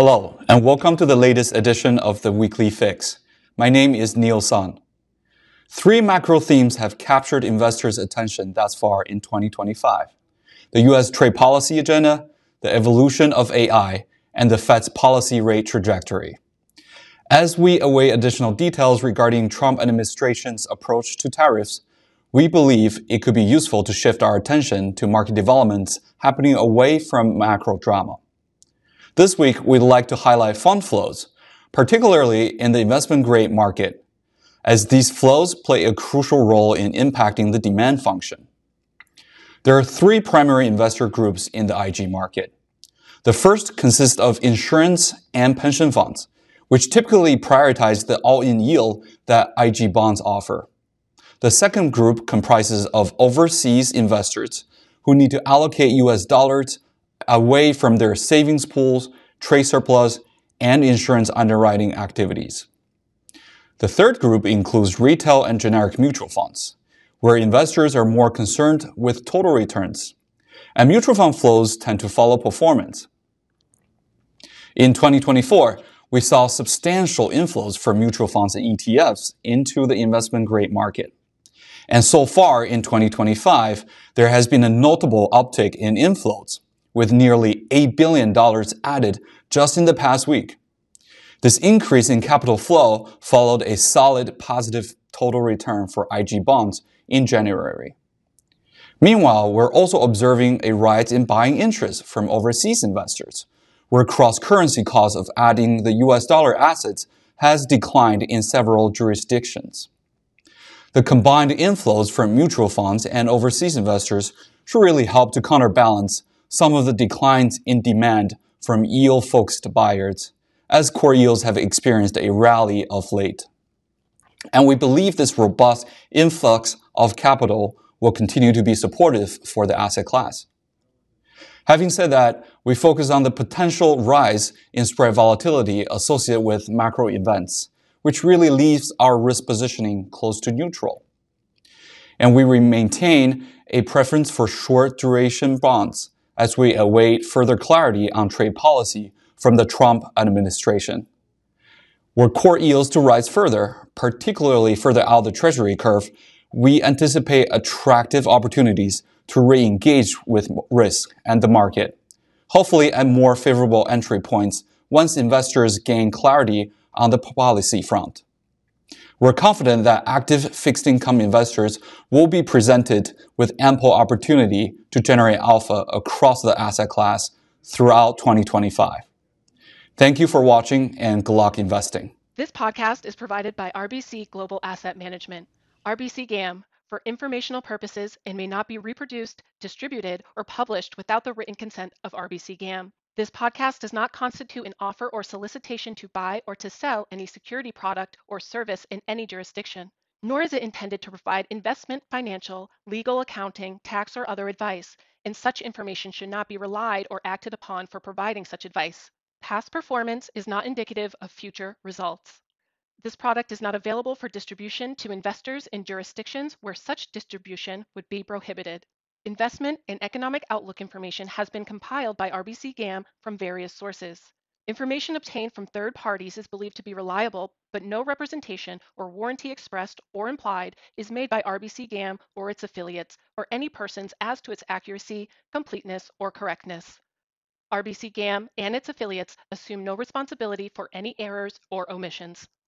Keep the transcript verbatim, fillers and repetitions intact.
Hello, and welcome to the latest edition of the Weekly Fix. My name is Neil Sun. Three macro themes have captured investors' attention thus far in twenty twenty-five. The U S trade policy agenda, the evolution of A I, and the Fed's policy rate trajectory. As we await additional details regarding Trump administration's approach to tariffs, we believe it could be useful to shift our attention to market developments happening away from macro drama. This week, we'd like to highlight fund flows, particularly in the investment-grade market, as these flows play a crucial role in impacting the demand function. There are three primary investor groups in the I G market. The first consists of insurance and pension funds, which typically prioritize the all-in yield that I G bonds offer. The second group comprises of overseas investors who need to allocate U S dollars away from their savings pools, trade surplus, and insurance underwriting activities. The third group includes retail and generic mutual funds, where investors are more concerned with total returns, and mutual fund flows tend to follow performance. In twenty twenty-four, we saw substantial inflows from mutual funds and E T Fs into the investment-grade market. And so far in twenty twenty-five, there has been a notable uptick in inflows, with nearly eight billion dollars added just in the past week. This increase in capital flow followed a solid positive total return for I G bonds in January. Meanwhile, we're also observing a rise in buying interest from overseas investors, where cross-currency cost of adding the U S dollar assets has declined in several jurisdictions. The combined inflows from mutual funds and overseas investors should really help to counterbalance some of the declines in demand from yield-focused buyers, as core yields have experienced a rally of late. And we believe this robust influx of capital will continue to be supportive for the asset class. Having said that, we focus on the potential rise in spread volatility associated with macro events, which really leaves our risk positioning close to neutral. And we maintain a preference for short-duration bonds as we await further clarity on trade policy from the Trump administration. Were core yields to rise further, particularly further out the Treasury curve, we anticipate attractive opportunities to re-engage with risk and the market, hopefully at more favorable entry points once investors gain clarity on the policy front. We're confident that active fixed income investors will be presented with ample opportunity to generate alpha across the asset class throughout twenty twenty-five. Thank you for watching, and good luck investing. This podcast is provided by R B C Global Asset Management, R B C GAM, for informational purposes and may not be reproduced, distributed, or published without the written consent of R B C GAM. This podcast does not constitute an offer or solicitation to buy or to sell any security product or service in any jurisdiction, nor is it intended to provide investment, financial, legal, accounting, tax, or other advice, and such information should not be relied or acted upon for providing such advice. Past performance is not indicative of future results. This product is not available for distribution to investors in jurisdictions where such distribution would be prohibited. Investment and economic outlook information has been compiled by R B C GAM from various sources. Information obtained from third parties is believed to be reliable, but no representation or warranty expressed or implied is made by R B C GAM or its affiliates or any persons as to its accuracy, completeness, or correctness. R B C GAM and its affiliates assume no responsibility for any errors or omissions.